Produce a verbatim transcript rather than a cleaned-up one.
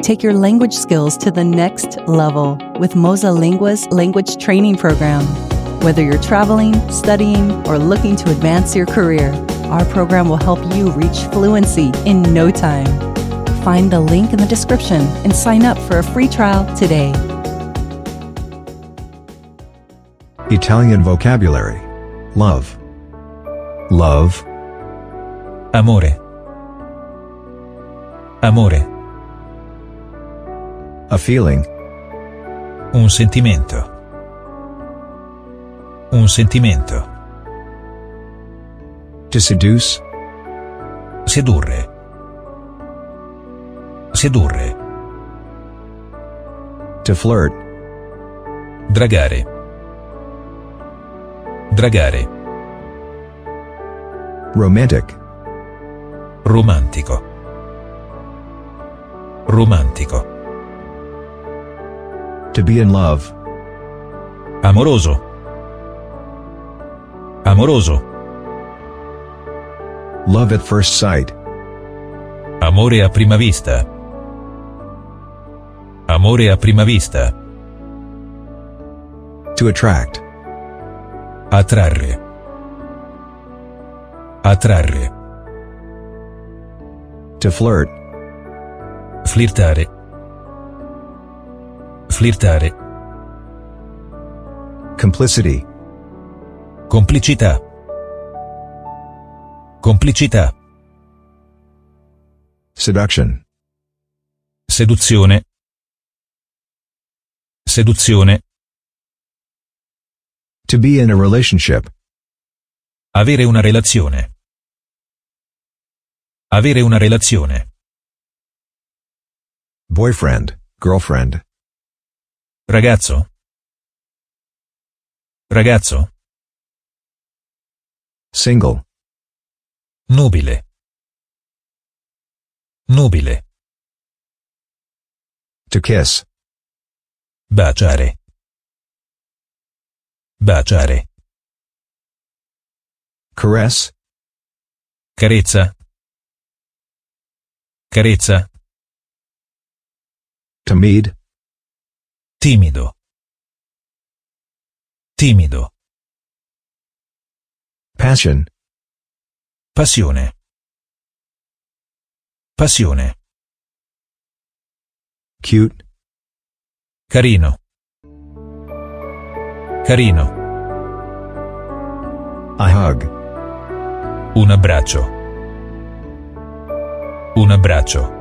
take your language skills to the next level with Moza Lingua's language training program. Whether you're traveling, studying, or looking to advance your career, our program will help you reach fluency in no time. Find the link in the description and sign up for a free trial today. Italian vocabulary. Love. Love. Amore. Amore. A feeling. Un sentimento. Un sentimento. To seduce. Sedurre. Sedurre. To flirt. Dragare. Dragare. Romantic. Romantico. Romantico. To be in love. Amoroso. Amoroso. Love at first sight. Amore a prima vista. Amore a prima vista. To attract. Attrarre. Attrarre. To flirt. Flirtare. Flirtare. Complicity. Complicità. Complicità. Seduction. Seduzione. Seduzione. To be in a relationship. Avere una relazione. Avere una relazione. Boyfriend, girlfriend. Ragazzo. Ragazzo. Single. Nubile. Nubile. To kiss. Baciare. Baciare. Caress. Carezza. Carezza. Timid. Timido. Timido. Passion. Passione. Passione. Cute. Carino. Carino. A hug. Un abbraccio. Un abbraccio.